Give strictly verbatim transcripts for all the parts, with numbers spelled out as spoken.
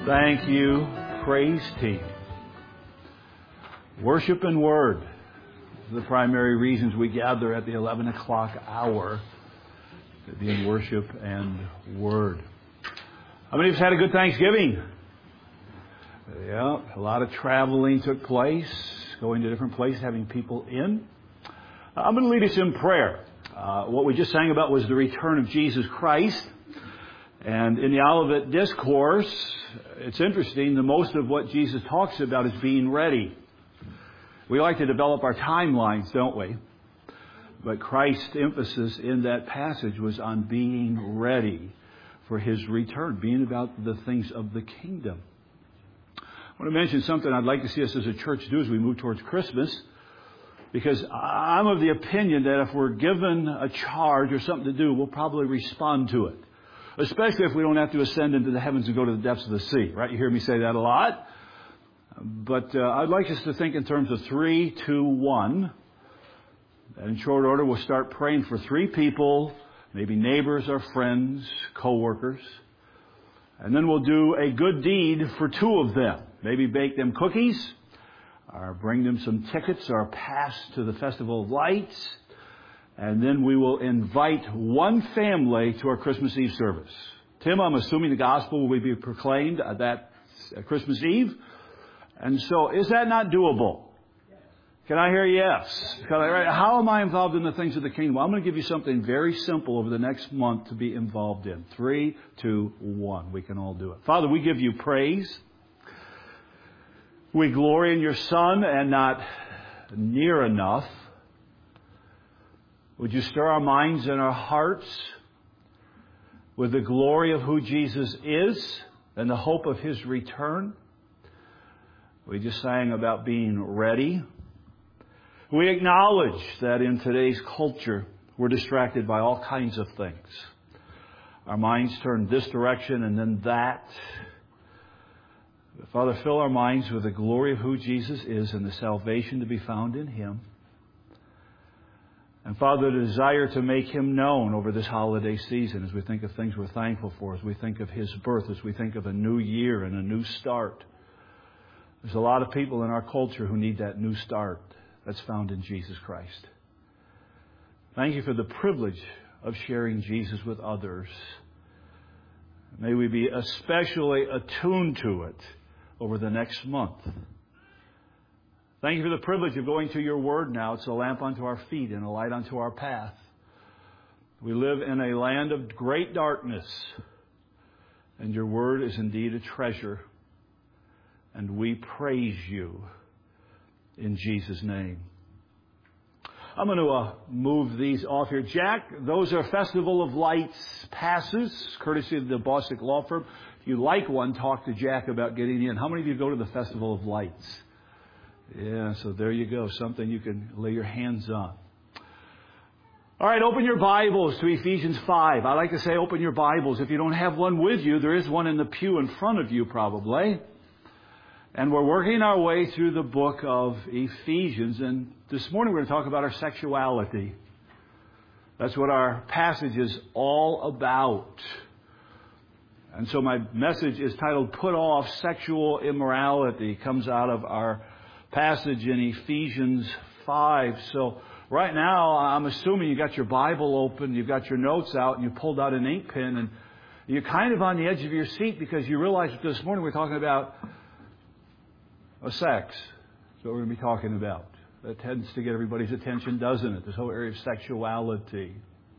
Thank you, praise team. Worship and word are the primary reasons we gather at the eleven o'clock hour to be in worship and word. How many of us had a good Thanksgiving? Yeah, a lot of traveling took place, going to different places, having people in. I'm going to lead us in prayer. Uh, what we just sang about was the return of Jesus Christ. And in the Olivet Discourse, it's interesting, the most of what Jesus talks about is being ready. We like to develop our timelines, don't we? But Christ's emphasis in that passage was on being ready for His return, being about the things of the kingdom. I want to mention something I'd like to see us as a church do as we move towards Christmas, because I'm of the opinion that if we're given a charge or something to do, we'll probably respond to it. Especially if we don't have to ascend into the heavens and go to the depths of the sea, right? You hear me say that a lot. But uh, I'd like us to think in terms of three, two, one. And in short order, we'll start praying for three people, maybe neighbors or friends, co-workers. And then we'll do a good deed for two of them. Maybe bake them cookies, or bring them some tickets or a pass to the Festival of Lights. And then we will invite one family to our Christmas Eve service. Tim, I'm assuming the gospel will be proclaimed at that Christmas Eve. And so, is that not doable? Can I hear yes? Can I, how am I involved in the things of the kingdom? Well, I'm going to give you something very simple over the next month to be involved in. Three, two, one. We can all do it. Father, we give you praise. We glory in your Son and not near enough. Would you stir our minds and our hearts with the glory of who Jesus is and the hope of His return? We just sang about being ready. We acknowledge that in today's culture, we're distracted by all kinds of things. Our minds turn this direction and then that. Father, fill our minds with the glory of who Jesus is and the salvation to be found in Him. And Father, the desire to make Him known over this holiday season as we think of things we're thankful for, as we think of His birth, as we think of a new year and a new start. There's a lot of people in our culture who need that new start that's found in Jesus Christ. Thank you for the privilege of sharing Jesus with others. May we be especially attuned to it over the next month. Thank you for the privilege of going to your word now. It's a lamp unto our feet and a light unto our path. We live in a land of great darkness, and your word is indeed a treasure. And we praise you in Jesus' name. I'm going to uh, move these off here. Jack, those are Festival of Lights passes, courtesy of the Bostic Law Firm. If you like one, talk to Jack about getting in. How many of you go to the Festival of Lights? Yeah, so there you go. Something you can lay your hands on. All right, open your Bibles to Ephesians five. I like to say open your Bibles. If you don't have one with you, there is one in the pew in front of you probably. And we're working our way through the book of Ephesians. And this morning we're going to talk about our sexuality. That's what our passage is all about. And so my message is titled, Put Off Sexual Immorality. It comes out of our passage in Ephesians five. So right now, I'm assuming you got your Bible open, you've got your notes out, and you pulled out an ink pen, and you're kind of on the edge of your seat because you realize that this morning we're talking about a sex. That's what we're going to be talking about. That tends to get everybody's attention, doesn't it? This whole area of sexuality.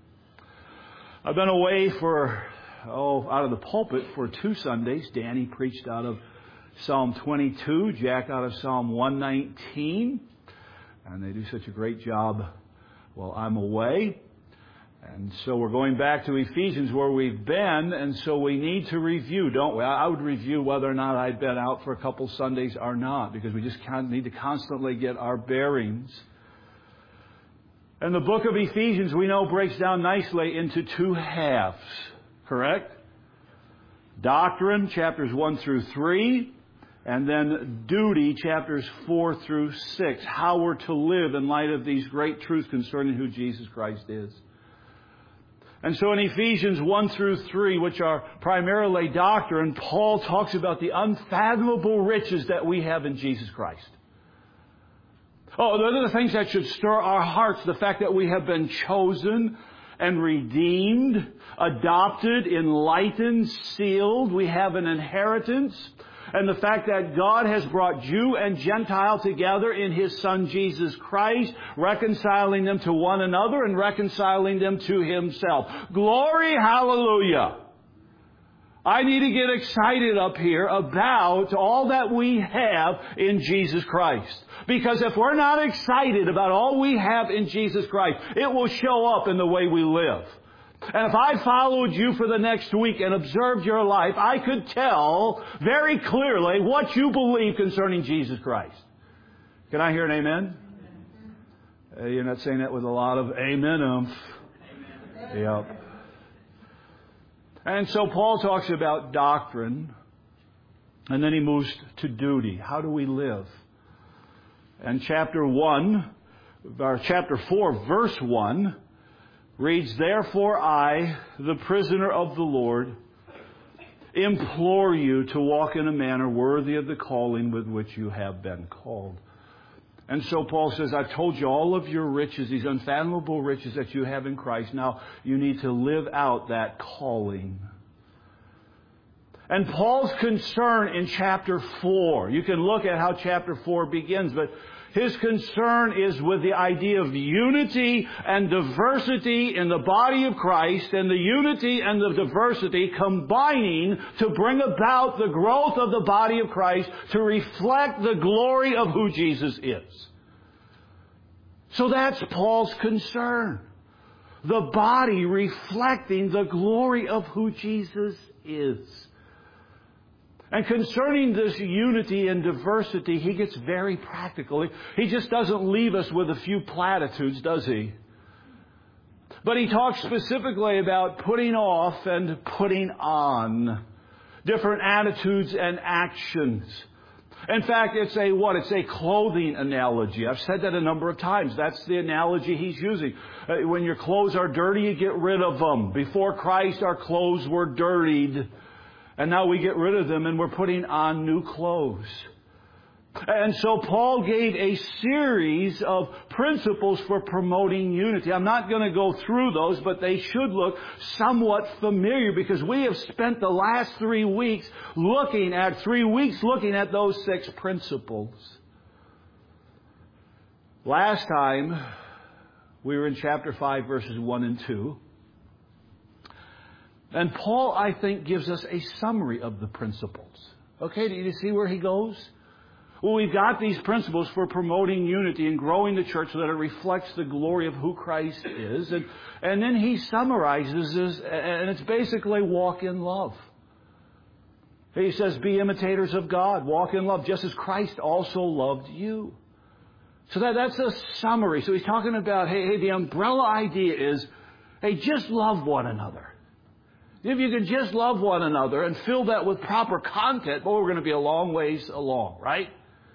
I've been away for, oh, out of the pulpit for two Sundays. Danny preached out of Psalm twenty-two, Jack out of Psalm one nineteen. And they do such a great job while I'm away. And so we're going back to Ephesians where we've been, and so we need to review, don't we? I would review whether or not I'd been out for a couple Sundays or not, because we just need to constantly get our bearings. And the book of Ephesians, we know, breaks down nicely into two halves, correct? Doctrine, chapters one through three, and then duty, chapters four through six, how we're to live in light of these great truths concerning who Jesus Christ is. And so in Ephesians one through three, which are primarily doctrine, Paul talks about the unfathomable riches that we have in Jesus Christ. Oh, those are the things that should stir our hearts. The fact that we have been chosen and redeemed, adopted, enlightened, sealed. We have an inheritance. And the fact that God has brought Jew and Gentile together in His Son Jesus Christ, reconciling them to one another and reconciling them to Himself. Glory, hallelujah! I need to get excited up here about all that we have in Jesus Christ. Because if we're not excited about all we have in Jesus Christ, it will show up in the way we live. And if I followed you for the next week and observed your life, I could tell very clearly what you believe concerning Jesus Christ. Can I hear an amen? Uh, you're not saying that with a lot of amen umph. Yep. And so Paul talks about doctrine, and then he moves to duty. How do we live? And chapter one, or chapter four, verse one, reads, "Therefore I, the prisoner of the Lord, implore you to walk in a manner worthy of the calling with which you have been called." And so Paul says, I've told you all of your riches, these unfathomable riches that you have in Christ. Now you need to live out that calling. And Paul's concern in chapter four, you can look at how chapter four begins, but his concern is with the idea of unity and diversity in the body of Christ, and the unity and the diversity combining to bring about the growth of the body of Christ to reflect the glory of who Jesus is. So that's Paul's concern. The body reflecting the glory of who Jesus is. And concerning this unity and diversity, he gets very practical. He just doesn't leave us with a few platitudes, does he? But he talks specifically about putting off and putting on different attitudes and actions. In fact, it's a what? It's a clothing analogy. I've said that a number of times. That's the analogy he's using. Uh, when your clothes are dirty, you get rid of them. Before Christ, our clothes were dirtied. And now we get rid of them and we're putting on new clothes. And so Paul gave a series of principles for promoting unity. I'm not going to go through those, but they should look somewhat familiar because we have spent the last three weeks looking at, three weeks looking at those six principles. Last time we were in chapter five, verses one and two. And Paul, I think, gives us a summary of the principles. Okay, do you see where he goes? Well, we've got these principles for promoting unity and growing the church so that it reflects the glory of who Christ is. And, and then he summarizes this, and it's basically walk in love. He says, be imitators of God, walk in love, just as Christ also loved you. So that, that's a summary. So he's talking about, hey, hey, the umbrella idea is, hey, just love one another. If you can just love one another and fill that with proper content, well, we're going to be a long ways along, right?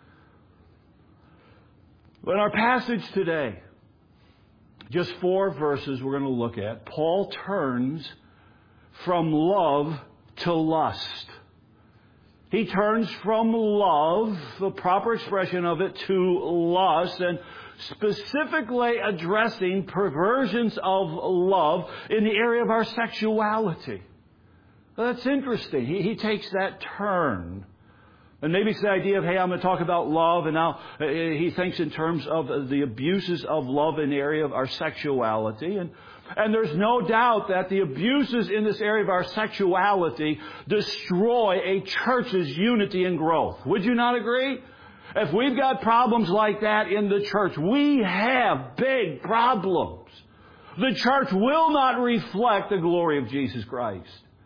But in our passage today, just four verses we're going to look at, Paul turns from love to lust. He turns from love, the proper expression of it, to lust, and specifically addressing perversions of love in the area of our sexuality. Well, that's interesting. He, he takes that turn. And maybe it's the idea of, hey, I'm going to talk about love, and now uh, he thinks in terms of the abuses of love in the area of our sexuality. And, and there's no doubt that the abuses in this area of our sexuality destroy a church's unity and growth. Would you not agree? If we've got problems like that in the church, we have big problems. The church will not reflect the glory of Jesus Christ.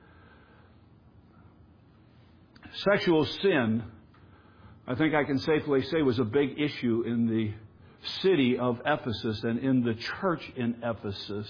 Sexual sin, I think I can safely say, was a big issue in the city of Ephesus and in the church in Ephesus.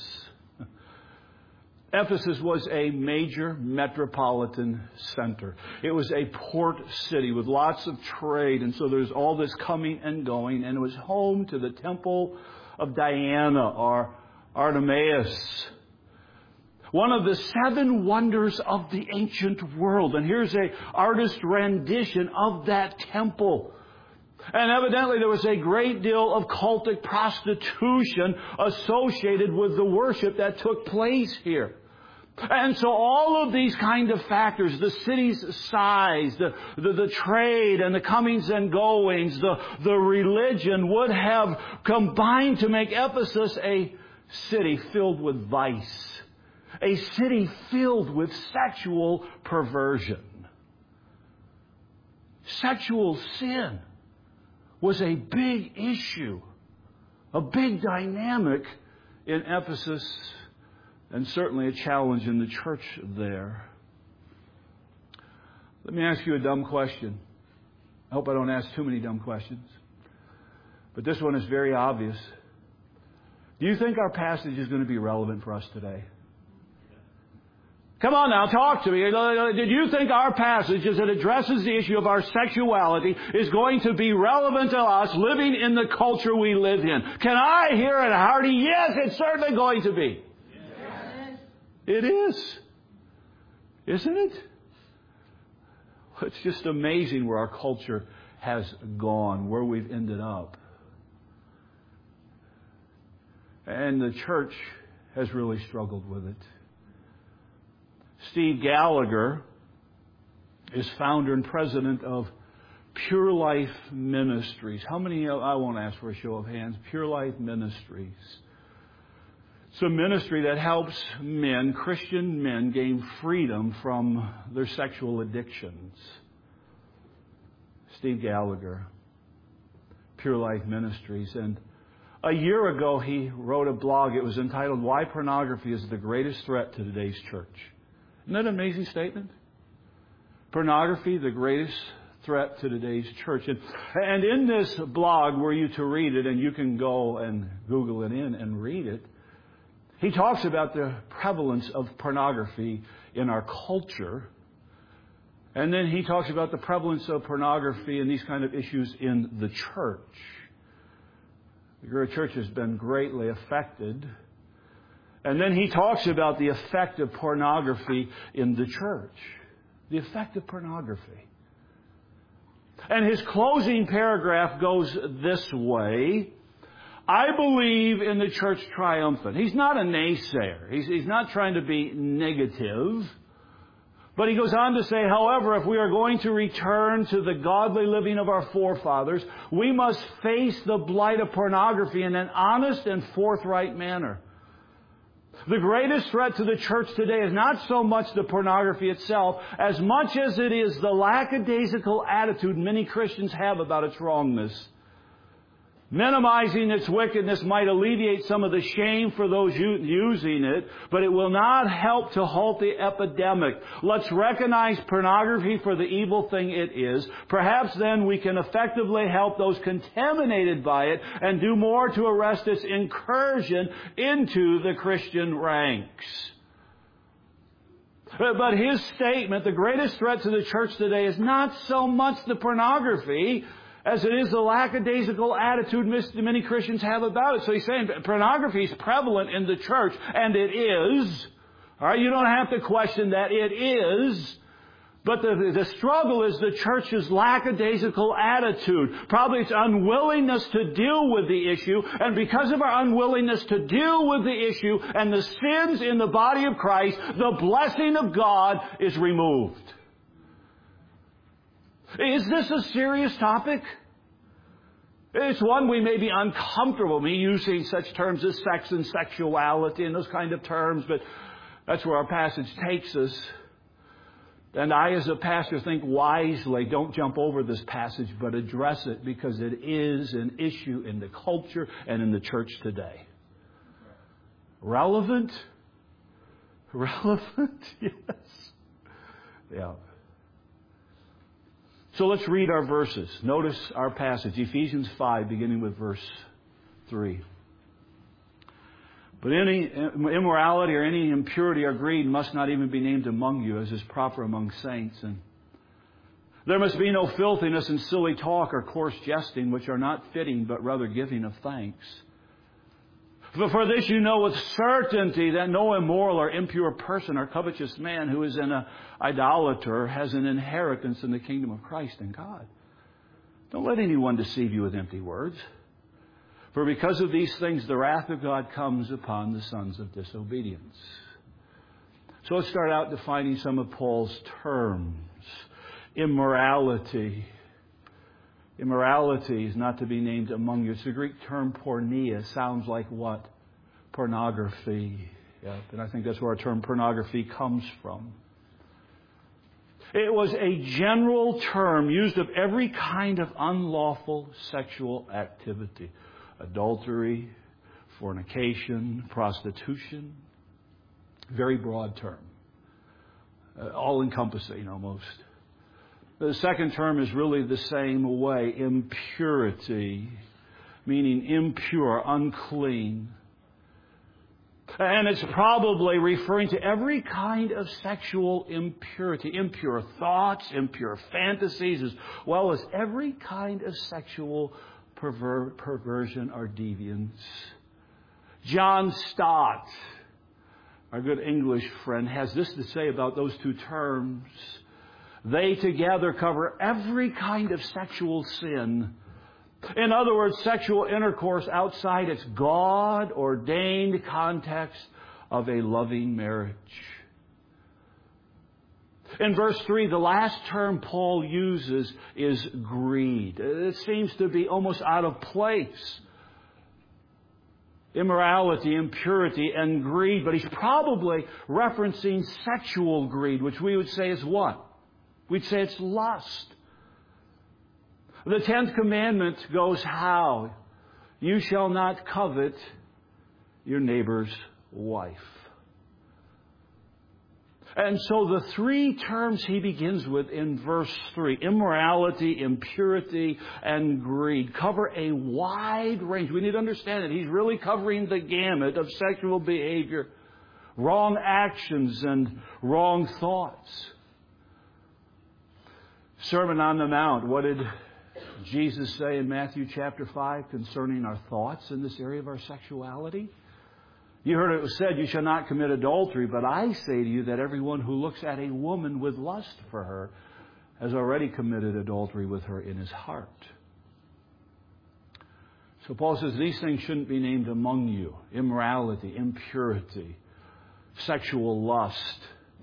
Ephesus was a major metropolitan center. It was a port city with lots of trade, and so there's all this coming and going, and it was home to the temple of Diana or Artemis. one of the seven wonders of the ancient world. And here's an artist rendition of that temple. And evidently there was a great deal of cultic prostitution associated with the worship that took place here. And so all of these kind of factors, the city's size, the, the, the trade and the comings and goings, the, the religion would have combined to make Ephesus a city filled with vice. A city filled with sexual perversion. Sexual sin was a big issue, a big dynamic in Ephesus, and certainly a challenge in the church there. Let me ask you a dumb question. I hope I don't ask too many dumb questions. But this one is very obvious. Do you think our passage is going to be relevant for us today? Come on now, talk to me. Did you think our passage, as it addresses the issue of our sexuality, is going to be relevant to us living in the culture we live in? Can I hear a hearty yes? It's certainly going to be. Yes. It is. Isn't it? It's just amazing where our culture has gone, where we've ended up. And the church has really struggled with it. Steve Gallagher is founder and president of Pure Life Ministries. How many, I won't ask for a show of hands, Pure Life Ministries. It's a ministry that helps men, Christian men, gain freedom from their sexual addictions. Steve Gallagher, Pure Life Ministries. And a year ago he wrote a blog. It was entitled, Why Pornography is the Greatest Threat to Today's Church. Isn't that an amazing statement? Pornography, the greatest threat to today's church. And, and in this blog, were you to read it, and you can go and Google it in and read it, he talks about the prevalence of pornography in our culture. And then he talks about the prevalence of pornography and these kind of issues in the church. The church has been greatly affected. And then he talks about the effect of pornography in the church. The effect of pornography. And his closing paragraph goes this way. I believe in the church triumphant. He's not a naysayer. He's, he's not trying to be negative. But he goes on to say, however, if we are going to return to the godly living of our forefathers, we must face the blight of pornography in an honest and forthright manner. The greatest threat to the church today is not so much the pornography itself, as much as it is the lackadaisical attitude many Christians have about its wrongness. Minimizing its wickedness might alleviate some of the shame for those using it, but it will not help to halt the epidemic. Let's recognize pornography for the evil thing it is. Perhaps then we can effectively help those contaminated by it and do more to arrest its incursion into the Christian ranks. But his statement, the greatest threat to the church today is not so much the pornography as it is the lackadaisical attitude many Christians have about it. So he's saying pornography is prevalent in the church, and it is. All right, you don't have to question that. It is. But the, the struggle is the church's lackadaisical attitude. Probably its unwillingness to deal with the issue. And because of our unwillingness to deal with the issue and the sins in the body of Christ, the blessing of God is removed. Is this a serious topic? It's one we may be uncomfortable me using such terms as sex and sexuality and those kind of terms, but that's where our passage takes us. And I, as a pastor, think wisely, don't jump over this passage, but address it because it is an issue in the culture and in the church today. Relevant? Relevant? Yes. Yeah. So let's read our verses. Notice our passage, Ephesians five, beginning with verse three. But any immorality or any impurity or greed must not even be named among you, as is proper among saints. And there must be no filthiness and silly talk or coarse jesting, which are not fitting, but rather giving of thanks. For, for this you know with certainty that no immoral or impure person or covetous man who is an uh, idolater has an inheritance in the kingdom of Christ and God. Don't let anyone deceive you with empty words. For because of these things the wrath of God comes upon the sons of disobedience. So let's start out defining some of Paul's terms. Immorality. Immorality is not to be named among you. It's the Greek term porneia. Sounds like what? Pornography. Yep. And I think that's where our term pornography comes from. It was a general term used of every kind of unlawful sexual activity. Adultery, fornication, prostitution. Very broad term. Uh, all-encompassing almost. The second term is really the same way. Impurity, meaning impure, unclean. And it's probably referring to every kind of sexual impurity. Impure thoughts, impure fantasies, as well as every kind of sexual perver- perversion or deviance. John Stott, our good English friend, has this to say about those two terms. They together cover every kind of sexual sin. In other words, sexual intercourse outside its God-ordained context of a loving marriage. In verse three, the last term Paul uses is greed. It seems to be almost out of place. Immorality, impurity, and greed. But he's probably referencing sexual greed, which we would say is what? We'd say it's lust. The tenth commandment goes how? You shall not covet your neighbor's wife. And so the three terms he begins with in verse three, immorality, impurity, and greed, cover a wide range. We need to understand that he's really covering the gamut of sexual behavior, wrong actions, and wrong thoughts. Sermon on the Mount, what did Jesus say in Matthew chapter five concerning our thoughts in this area of our sexuality? You heard it was said, you shall not commit adultery, but I say to you that everyone who looks at a woman with lust for her has already committed adultery with her in his heart. So Paul says these things shouldn't be named among you. Immorality, impurity, sexual lust.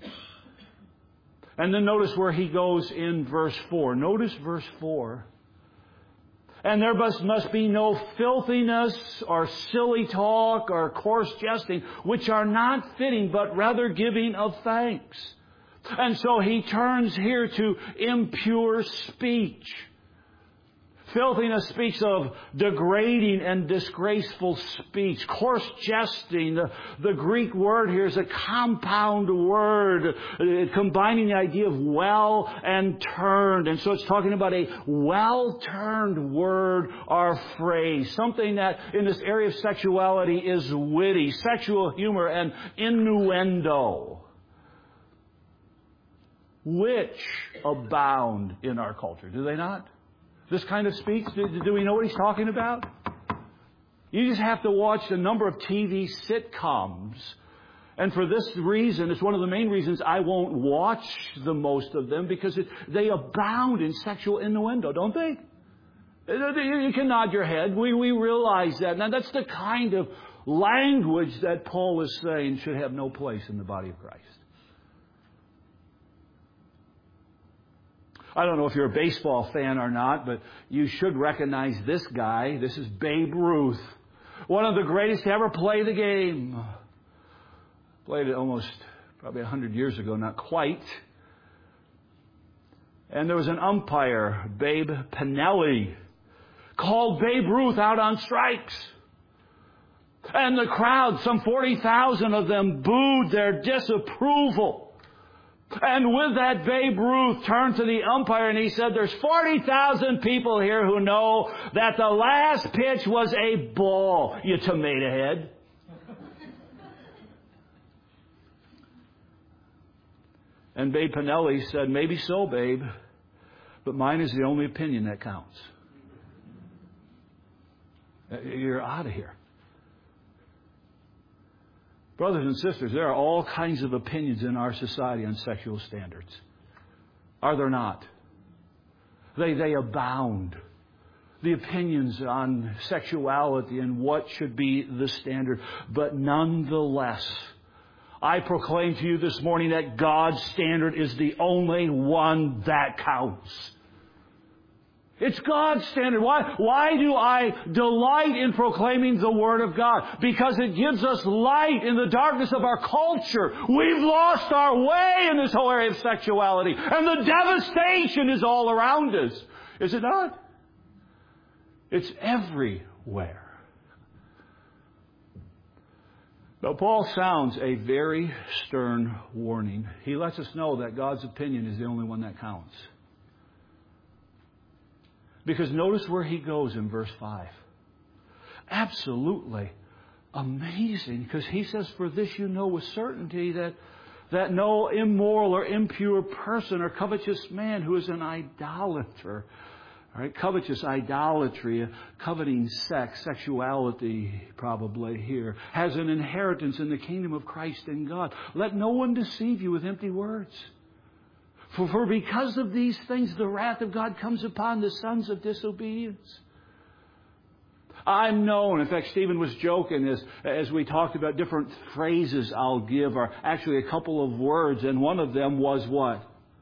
And then notice where he goes in verse four. Notice verse four. And there must, must be no filthiness or silly talk or coarse jesting, which are not fitting, but rather giving of thanks. And so he turns here to impure speech. Filthiness speaks of degrading and disgraceful speech. Coarse jesting. The, the Greek word here is a compound word, uh, combining the idea of well and turned. And so it's talking about a well-turned word or phrase. Something that in this area of sexuality is witty. Sexual humor and innuendo, which abound in our culture. Do they not? This kind of speech, do, do we know what he's talking about? You just have to watch a number of T V sitcoms. And for this reason, it's one of the main reasons I won't watch the most of them, because it, they abound in sexual innuendo, don't they? You can nod your head. We, we realize that. Now, that's the kind of language that Paul is saying should have no place in the body of Christ. I don't know if you're a baseball fan or not, but you should recognize this guy. This is Babe Ruth, one of the greatest to ever play the game. Played it almost probably a hundred years ago, not quite. And there was an umpire, Babe Pinelli, called Babe Ruth out on strikes. And the crowd, some forty thousand of them, booed their disapproval. And with that, Babe Ruth turned to the umpire and he said, there's forty thousand people here who know that the last pitch was a ball, you tomato head. And Babe Pinelli said, maybe so, Babe, but mine is the only opinion that counts. You're out of here. Brothers and sisters, there are all kinds of opinions in our society on sexual standards. Are there not? They, they abound. The opinions on sexuality and what should be the standard. But nonetheless, I proclaim to you this morning that God's standard is the only one that counts. It's God's standard. Why, why do I delight in proclaiming the Word of God? Because it gives us light in the darkness of our culture. We've lost our way in this whole area of sexuality. And the devastation is all around us. Is it not? It's everywhere. Now, Paul sounds a very stern warning. He lets us know that God's opinion is the only one that counts. Because notice where he goes in verse five. Absolutely amazing. Because he says, for this you know with certainty that, that no immoral or impure person or covetous man who is an idolater. All right, covetous idolatry, coveting sex, sexuality probably here, has an inheritance in the kingdom of Christ and God. Let no one deceive you with empty words. For, for because of these things, the wrath of God comes upon the sons of disobedience. I'm known, in fact, Stephen was joking as, as we talked about different phrases I'll give, or actually a couple of words, and one of them was what?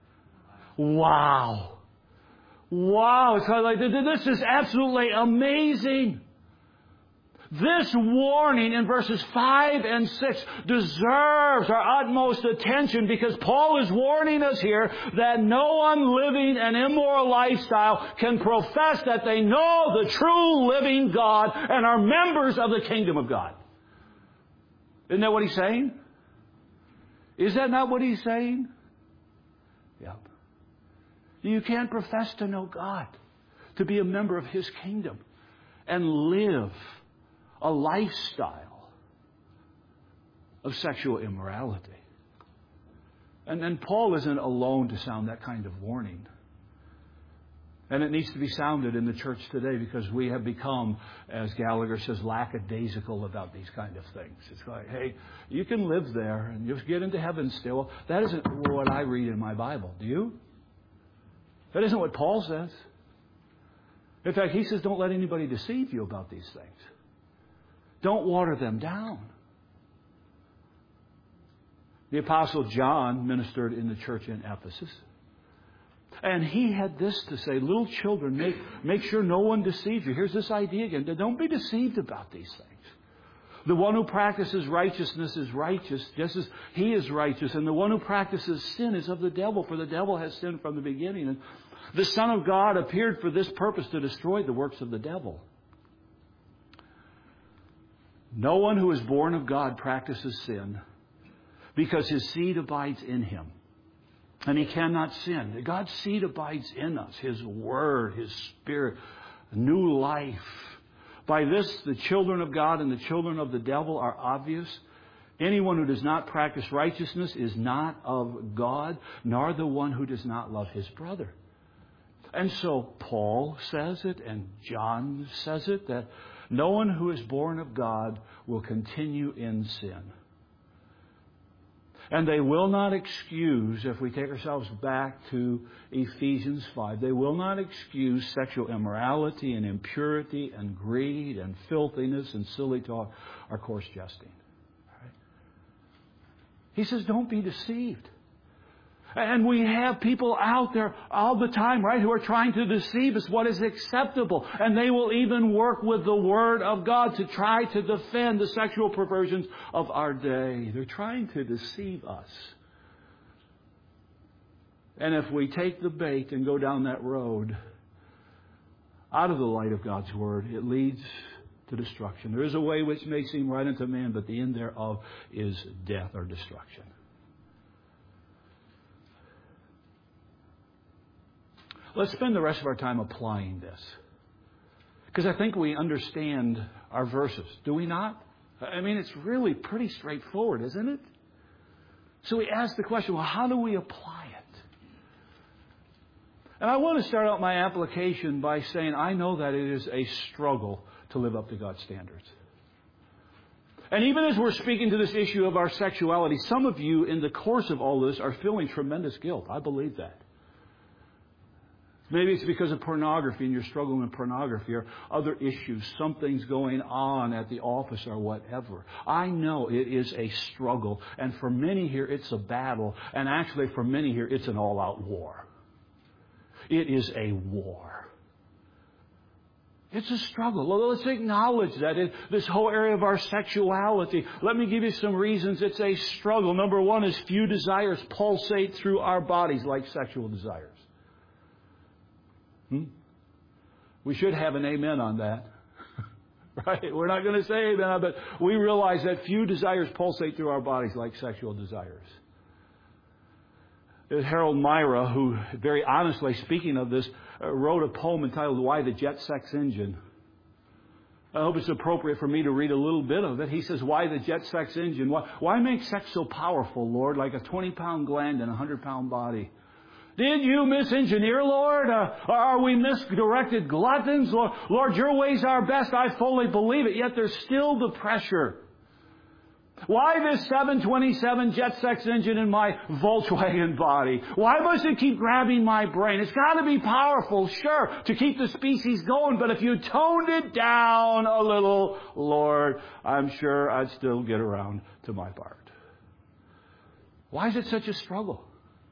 Wow. Wow. It's kind of like, this is absolutely amazing. This warning in verses five and six deserves our utmost attention because Paul is warning us here that no one living an immoral lifestyle can profess that they know the true living God and are members of the kingdom of God. Isn't that what he's saying? Is that not what he's saying? Yeah. You can't profess to know God, to be a member of His kingdom, and live a lifestyle of sexual immorality. And, and Paul isn't alone to sound that kind of warning. And it needs to be sounded in the church today because we have become, as Gallagher says, lackadaisical about these kind of things. It's like, hey, you can live there and just get into heaven still. That isn't what I read in my Bible. Do you? That isn't what Paul says. In fact, he says, don't let anybody deceive you about these things. Don't water them down. The Apostle John ministered in the church in Ephesus. And he had this to say, little children, make, make sure no one deceives you. Here's this idea again. Don't be deceived about these things. The one who practices righteousness is righteous, just as he is righteous. And the one who practices sin is of the devil, for the devil has sinned from the beginning. And the Son of God appeared for this purpose, to destroy the works of the devil. No one who is born of God practices sin because his seed abides in him. And he cannot sin. God's seed abides in us. His Word, His Spirit, new life. By this, the children of God and the children of the devil are obvious. Anyone who does not practice righteousness is not of God, nor the one who does not love his brother. And so Paul says it, and John says it, that no one who is born of God will continue in sin. And they will not excuse, if we take ourselves back to Ephesians five, they will not excuse sexual immorality and impurity and greed and filthiness and silly talk or coarse jesting. Right? He says, don't be deceived. And we have people out there all the time, right, who are trying to deceive us what is acceptable. And they will even work with the Word of God to try to defend the sexual perversions of our day. They're trying to deceive us. And if we take the bait and go down that road, out of the light of God's Word, it leads to destruction. There is a way which may seem right unto man, but the end thereof is death or destruction. Let's spend the rest of our time applying this. Because I think we understand our verses. Do we not? I mean, it's really pretty straightforward, isn't it? So we ask the question, well, how do we apply it? And I want to start out my application by saying I know that it is a struggle to live up to God's standards. And even as we're speaking to this issue of our sexuality, some of you in the course of all this are feeling tremendous guilt. I believe that. Maybe it's because of pornography and you're struggling with pornography or other issues. Something's going on at the office or whatever. I know it is a struggle. And for many here, it's a battle. And actually, for many here, it's an all-out war. It is a war. It's a struggle. Well, let's acknowledge that in this whole area of our sexuality. Let me give you some reasons it's a struggle. Number one is few desires pulsate through our bodies like sexual desires. Hmm? We should have an amen on that. Right? We're not going to say amen, but we realize that few desires pulsate through our bodies like sexual desires. There's Harold Myra, who, very honestly speaking of this, wrote a poem entitled Why the Jet Sex Engine. I hope it's appropriate for me to read a little bit of it. He says, why the jet sex engine? Why, why make sex so powerful, Lord, like a twenty-pound gland in a one hundred pound body? Did you misengineer, Lord? Uh, are we misdirected gluttons? Lord, Lord, your ways are best. I fully believe it. Yet there's still the pressure. Why this seven twenty-seven jet sex engine in my Volkswagen body? Why must it keep grabbing my brain? It's got to be powerful, sure, to keep the species going. But if you toned it down a little, Lord, I'm sure I'd still get around to my part. Why is it such a struggle?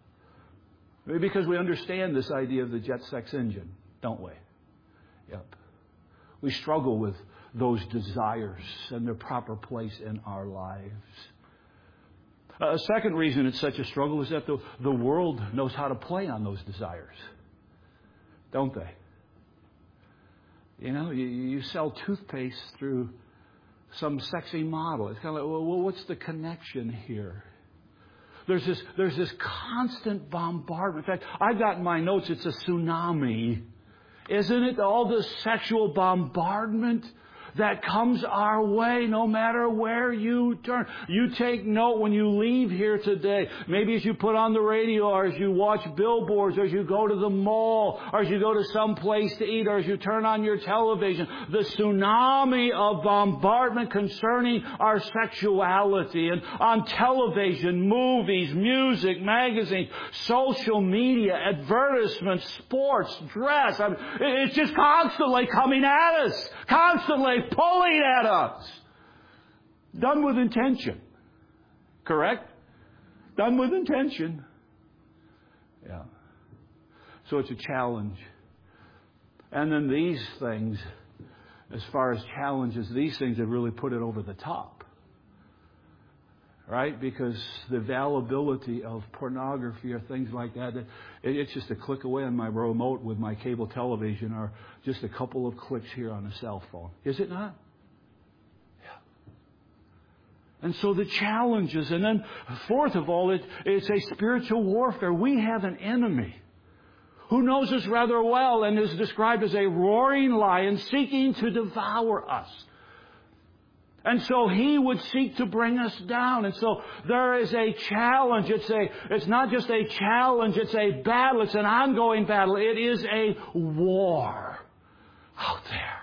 Maybe because we understand this idea of the jet sex engine, don't we? Yep. We struggle with those desires and their proper place in our lives. A second reason it's such a struggle is that the, the world knows how to play on those desires, don't they? You know, you, you sell toothpaste through some sexy model. It's kind of like, well, what's the connection here? There's this, there's this constant bombardment. In fact, I got in my notes, it's a tsunami. Isn't it? All this sexual bombardment that comes our way no matter where you turn. You take note when you leave here today. Maybe as you put on the radio or as you watch billboards or as you go to the mall or as you go to some place to eat or as you turn on your television. The tsunami of bombardment concerning our sexuality. And on television, movies, music, magazines, social media, advertisements, sports, dress. I mean, it's just constantly coming at us. Constantly pulling at us. Done with intention. Correct? Done with intention. Yeah. So it's a challenge. And then these things, as far as challenges, these things have really put it over the top. Right? Because the availability of pornography or things like that, it, it's just a click away on my remote with my cable television or just a couple of clicks here on a cell phone. Is it not? Yeah. And so the challenges, and then fourth of all, it, it's a spiritual warfare. We have an enemy who knows us rather well and is described as a roaring lion seeking to devour us. And so he would seek to bring us down. And so there is a challenge. It's a, it's not just a challenge. It's a battle. It's an ongoing battle. It is a war out there.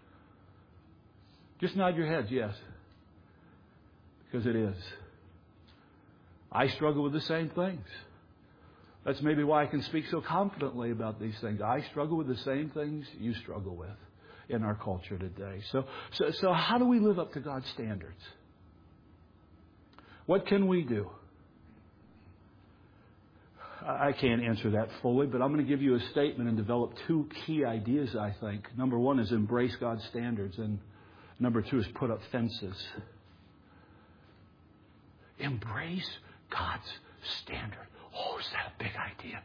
Just nod your heads, yes. Because it is. I struggle with the same things. That's maybe why I can speak so confidently about these things. I struggle with the same things you struggle with in our culture today. So, so, so how do we live up to God's standards? What can we do? I can't answer that fully, but I'm going to give you a statement and develop two key ideas, I think. Number one is embrace God's standards, and number two is put up fences. Embrace God's standard. Oh, is that a big idea?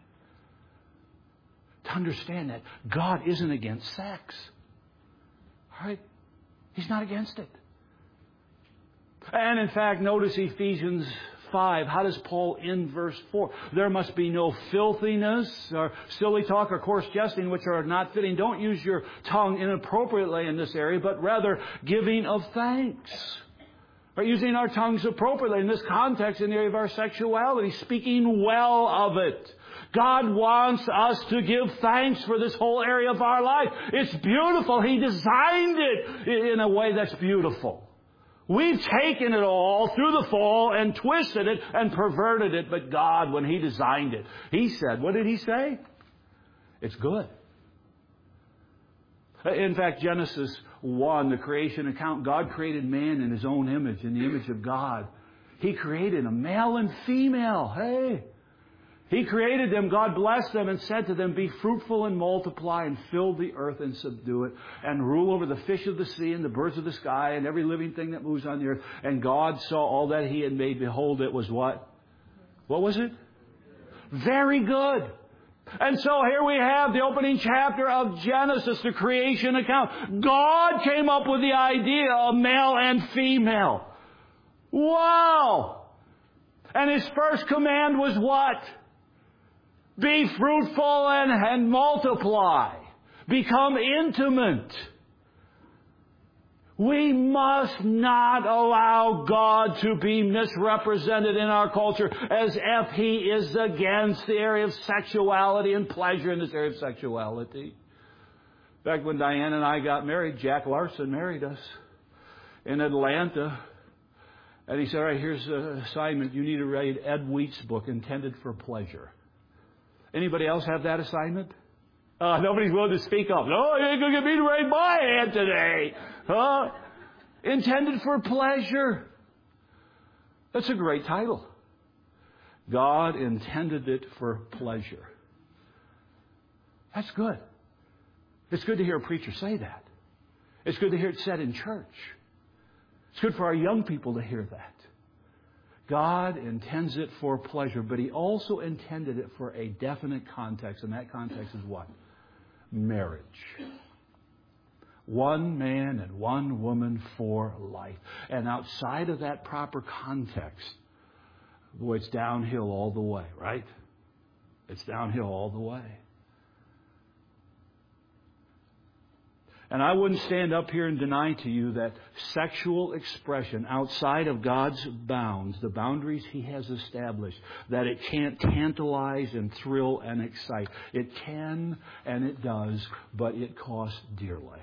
To understand that God isn't against sex. All right? He's not against it. And in fact, notice Ephesians five. How does Paul end verse four? There must be no filthiness or silly talk or coarse jesting, which are not fitting. Don't use your tongue inappropriately in this area, but rather giving of thanks. Or using our tongues appropriately in this context, in the area of our sexuality, speaking well of it. God wants us to give thanks for this whole area of our life. It's beautiful. He designed it in a way that's beautiful. We've taken it all through the fall and twisted it and perverted it. But God, when He designed it, He said, what did He say? It's good. In fact, Genesis one, the creation account, God created man in His own image, in the image of God. He created a male and female. Hey! He created them, God blessed them and said to them, be fruitful and multiply and fill the earth and subdue it and rule over the fish of the sea and the birds of the sky and every living thing that moves on the earth. And God saw all that He had made. Behold, it was what? What was it? Very good. And so here we have the opening chapter of Genesis, the creation account. God came up with the idea of male and female. Wow! And His first command was what? Be fruitful and, and multiply. Become intimate. We must not allow God to be misrepresented in our culture as if He is against the area of sexuality and pleasure in this area of sexuality. Back when Diane and I got married, Jack Larson married us in Atlanta. And he said, all right, here's an assignment. You need to read Ed Wheat's book, Intended for Pleasure. Anybody else have that assignment? Uh, nobody's willing to speak up. No, you ain't going to get me to raise my hand today. Huh? Intended for Pleasure. That's a great title. God intended it for pleasure. That's good. It's good to hear a preacher say that. It's good to hear it said in church. It's good for our young people to hear that. God intends it for pleasure, but He also intended it for a definite context, and that context is what? Marriage. One man and one woman for life. And outside of that proper context, boy, it's downhill all the way, right? It's downhill all the way. And I wouldn't stand up here and deny to you that sexual expression outside of God's bounds, the boundaries He has established, that it can't tantalize and thrill and excite. It can and it does, but it costs dearly.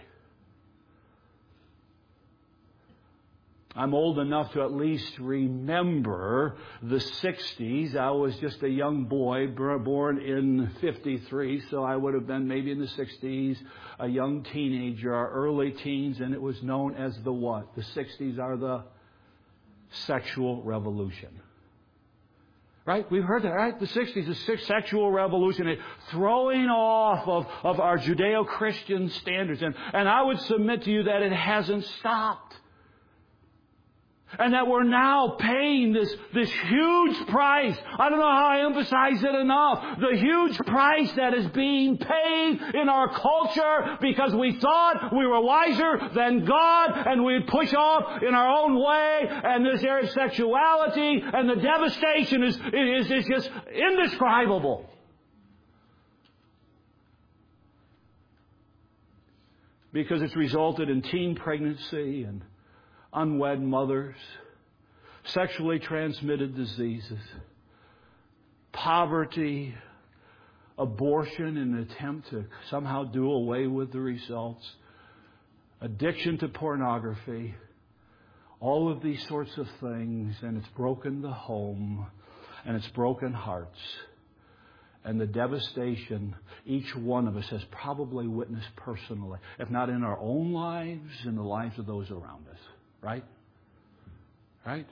I'm old enough to at least remember the sixties. I was just a young boy, born in fifty-three, so I would have been maybe in the sixties, a young teenager, our early teens, and it was known as the what? The sixties are the sexual revolution. Right? We've heard that, right? The sixties, the sexual revolution, a throwing off of, of our Judeo-Christian standards. And, and I would submit to you that it hasn't stopped. And that we're now paying this, this huge price. I don't know how I emphasize it enough. The huge price that is being paid in our culture because we thought we were wiser than God and we'd push off in our own way. And this area of sexuality and the devastation is, is, is just indescribable. Because it's resulted in teen pregnancy and unwed mothers, sexually transmitted diseases, poverty, abortion in an attempt to somehow do away with the results, addiction to pornography, all of these sorts of things, and it's broken the home, and it's broken hearts. And the devastation each one of us has probably witnessed personally, if not in our own lives, in the lives of those around us. Right? Right?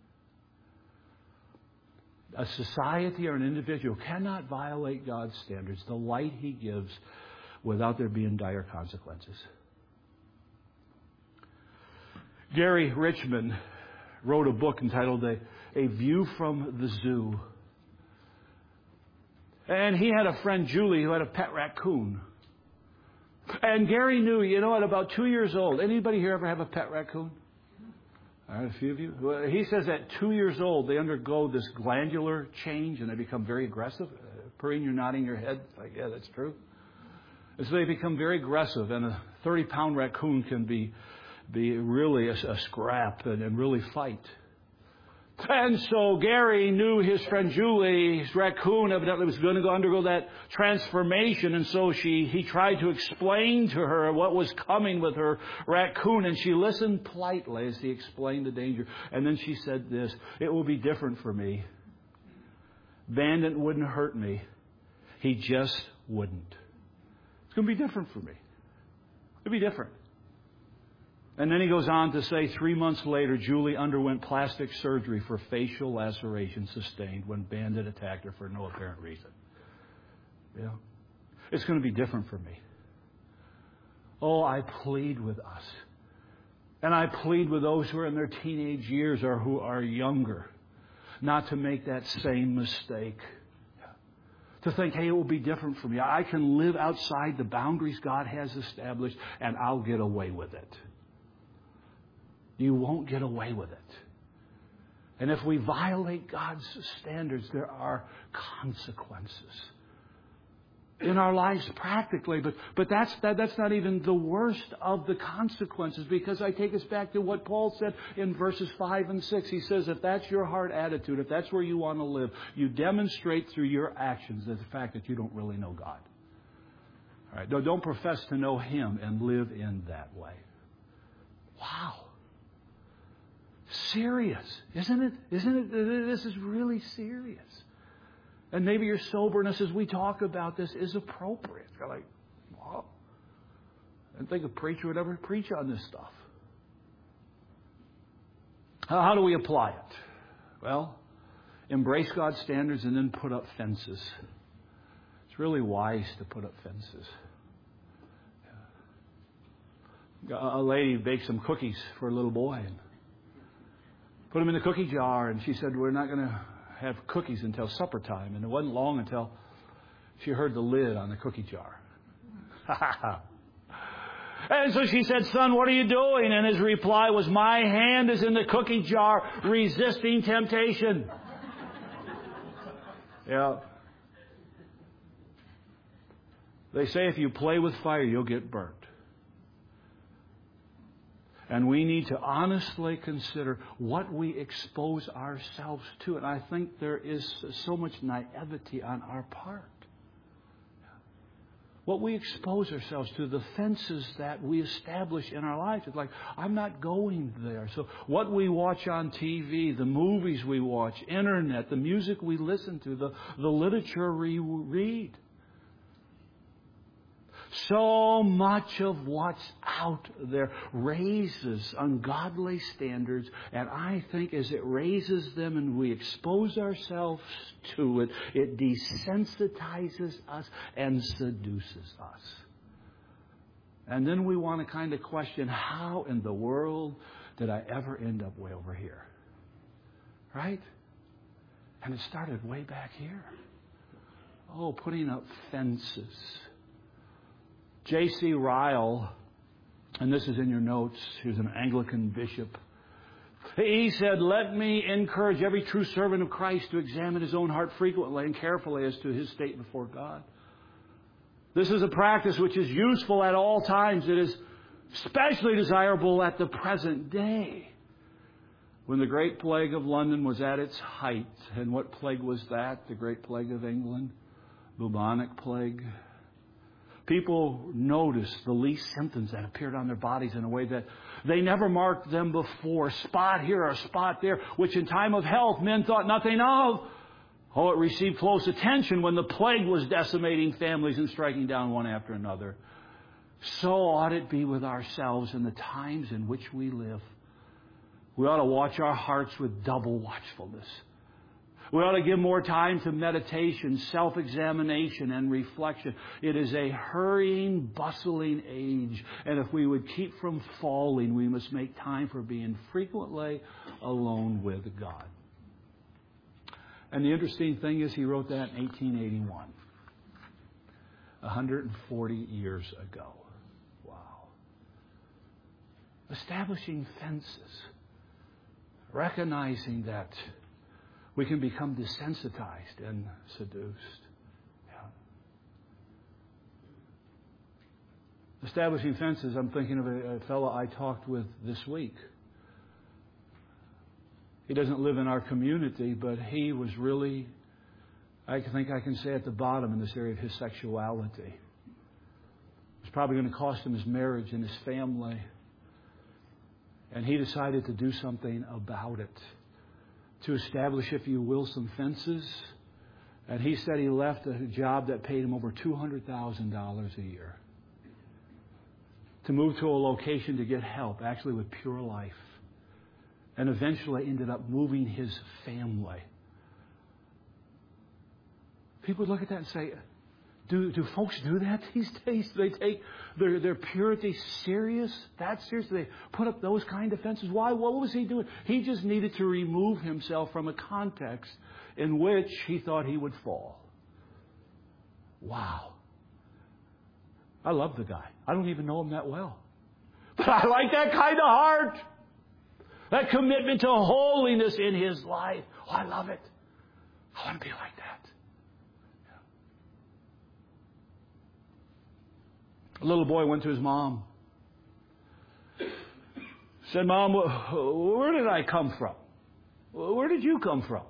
A society or an individual cannot violate God's standards, the light He gives, without there being dire consequences. Gary Richmond wrote a book entitled A, A View from the Zoo. And he had a friend, Julie, who had a pet raccoon. And Gary knew, you know, at about two years old, anybody here ever have a pet raccoon? All right, a few of you. Well, he says at two years old, they undergo this glandular change and they become very aggressive. Uh, Perrine, you're nodding your head. Like, yeah, that's true. And so they become very aggressive, and a thirty-pound raccoon can be be really a, a scrap and, and really fight. And so Gary knew his friend Julie's raccoon evidently was going to go undergo that transformation. And so she, he tried to explain to her what was coming with her raccoon. And she listened politely as he explained the danger. And then she said this, "It will be different for me. Bandit wouldn't hurt me. He just wouldn't. It's going to be different for me. It'll be different." And then he goes on to say, three months later, Julie underwent plastic surgery for facial lacerations sustained when Bandit attacked her for no apparent reason. Yeah. It's going to be different for me. Oh, I plead with us. And I plead with those who are in their teenage years or who are younger, not to make that same mistake. To think, hey, it will be different for me. I can live outside the boundaries God has established, and I'll get away with it. You won't get away with it. And if we violate God's standards, there are consequences in our lives practically. But but that's that, that's not even the worst of the consequences, because I take us back to what Paul said in verses five and six. He says, if that's your heart attitude, if that's where you want to live, you demonstrate through your actions the fact that you don't really know God. All right, no, don't profess to know Him and live in that way. Wow. Serious, isn't it? Isn't it? This is really serious. And maybe your soberness as we talk about this is appropriate. You're like, wow. And think a preacher would ever preach on this stuff. How, how do we apply it? Well, embrace God's standards and then put up fences. It's really wise to put up fences. A lady baked some cookies for a little boy and put them in the cookie jar, and she said, we're not going to have cookies until supper time. And it wasn't long until she heard the lid on the cookie jar. And so she said, son, what are you doing? And his reply was, my hand is in the cookie jar resisting temptation. Yeah. They say if you play with fire, you'll get burnt. And we need to honestly consider what we expose ourselves to. And I think there is so much naivety on our part. What we expose ourselves to, the fences that we establish in our lives. It's like, I'm not going there. So what we watch on T V, the movies we watch, internet, the music we listen to, the, the literature we read. So much of what's out there raises ungodly standards, and I think as it raises them and we expose ourselves to it, it desensitizes us and seduces us. And then we want to kind of question, how in the world did I ever end up way over here? Right? And it started way back here. Oh, putting up fences. J C Ryle, and this is in your notes, he was an Anglican bishop. He said, let me encourage every true servant of Christ to examine his own heart frequently and carefully as to his state before God. This is a practice which is useful at all times. It is especially desirable at the present day. When the Great Plague of London was at its height, and what plague was that? The Great Plague of England? Bubonic plague. People noticed the least symptoms that appeared on their bodies in a way that they never marked them before. Spot here or spot there, which in time of health men thought nothing of. Oh, it received close attention when the plague was decimating families and striking down one after another. So ought it be with ourselves in the times in which we live. We ought to watch our hearts with double watchfulness. We ought to give more time to meditation, self-examination, and reflection. It is a hurrying, bustling age. And if we would keep from falling, we must make time for being frequently alone with God. And the interesting thing is he wrote that in eighteen eighty-one. one hundred forty years ago. Wow. Establishing fences. Recognizing that we can become desensitized and seduced. Yeah. Establishing fences, I'm thinking of a, a fellow I talked with this week. He doesn't live in our community, but he was really, I think I can say, at the bottom in this area of his sexuality. It was probably going to cost him his marriage and his family. And he decided to do something about it, to establish, if you will, some fences. And he said he left a job that paid him over two hundred thousand dollars a year to move to a location to get help, actually with Pure Life. And eventually ended up moving his family. People would look at that and say, do, do folks do that these days? Do they take their, their purity serious? That serious? Do they put up those kind of fences? Why? What was he doing? He just needed to remove himself from a context in which he thought he would fall. Wow. I love the guy. I don't even know him that well. But I like that kind of heart. That commitment to holiness in his life. Oh, I love it. I want to be like that. A little boy went to his mom. Said, Mom, where did I come from? Where did you come from?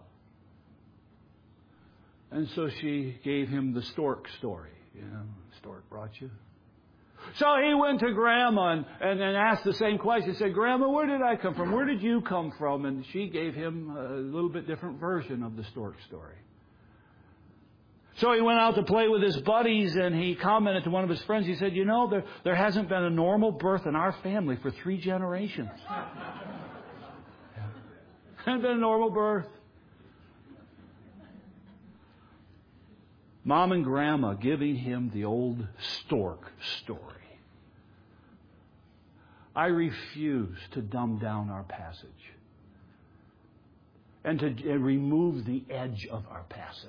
And so she gave him the stork story. You know, stork brought you. So he went to Grandma and, and, and asked the same question. He said, Grandma, where did I come from? Where did you come from? And she gave him a little bit different version of the stork story. So he went out to play with his buddies, and he commented to one of his friends. He said, you know, there, there hasn't been a normal birth in our family for three generations. Yeah. Hasn't been a normal birth. Mom and Grandma giving him the old stork story. I refuse to dumb down our passage and to remove the edge of our passage.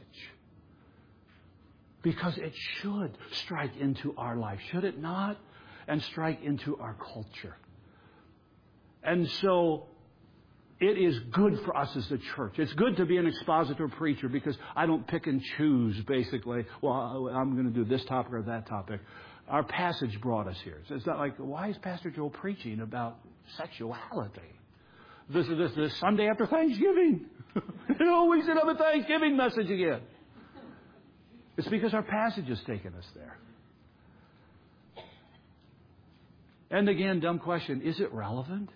Because it should strike into our life, should it not? And strike into our culture. And so it is good for us as a church. It's good to be an expositor preacher because I don't pick and choose, basically. Well, I'm going to do this topic or that topic. Our passage brought us here. So it's not like, why is Pastor Joel preaching about sexuality? This is this, this Sunday after Thanksgiving. You know, we set up a Thanksgiving message again. It's because our passage has taken us there. And again, dumb question, is it relevant?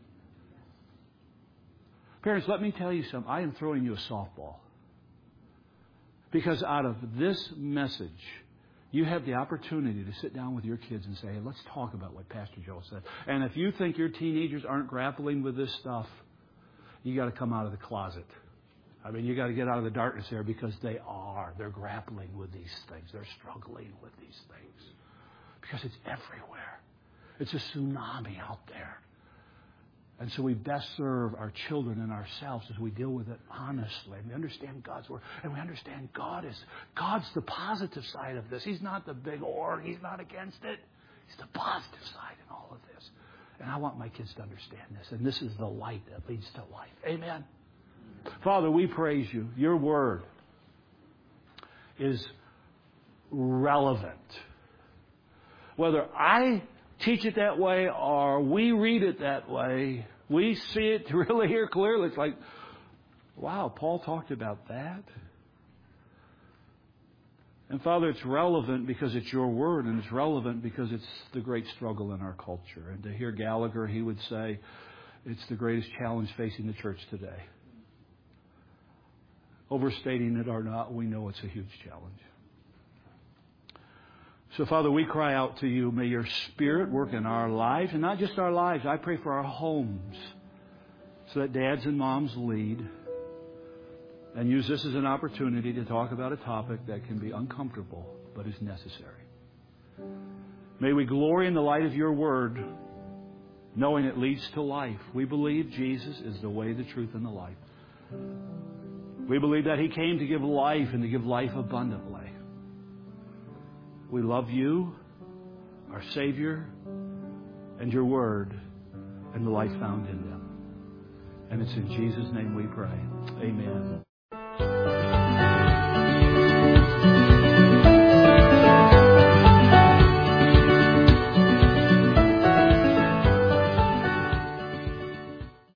Parents, let me tell you something. I am throwing you a softball. Because out of this message, you have the opportunity to sit down with your kids and say, hey, let's talk about what Pastor Joel said. And if you think your teenagers aren't grappling with this stuff, you got to come out of the closet. I mean, you got to get out of the darkness there because they are. They're grappling with these things. They're struggling with these things. Because it's everywhere. It's a tsunami out there. And so we best serve our children and ourselves as we deal with it honestly. And we understand God's Word. And we understand God is, God's the positive side of this. He's not the big or. He's not against it. He's the positive side in all of this. And I want my kids to understand this. And this is the light that leads to life. Amen. Father, we praise you. Your Word is relevant. Whether I teach it that way or we read it that way, we see it really here clearly. It's like, wow, Paul talked about that. And Father, it's relevant because it's your Word, and it's relevant because it's the great struggle in our culture. And to hear Gallagher, he would say, it's the greatest challenge facing the church today. Overstating it or not, we know it's a huge challenge. So, Father, we cry out to you. May your Spirit work in our lives, and not just our lives. I pray for our homes so that dads and moms lead and use this as an opportunity to talk about a topic that can be uncomfortable but is necessary. May we glory in the light of your Word, knowing it leads to life. We believe Jesus is the way, the truth, and the life. We believe that He came to give life and to give life abundantly. We love you, our Savior, and your Word, and the life found in them. And it's in Jesus' name we pray. Amen.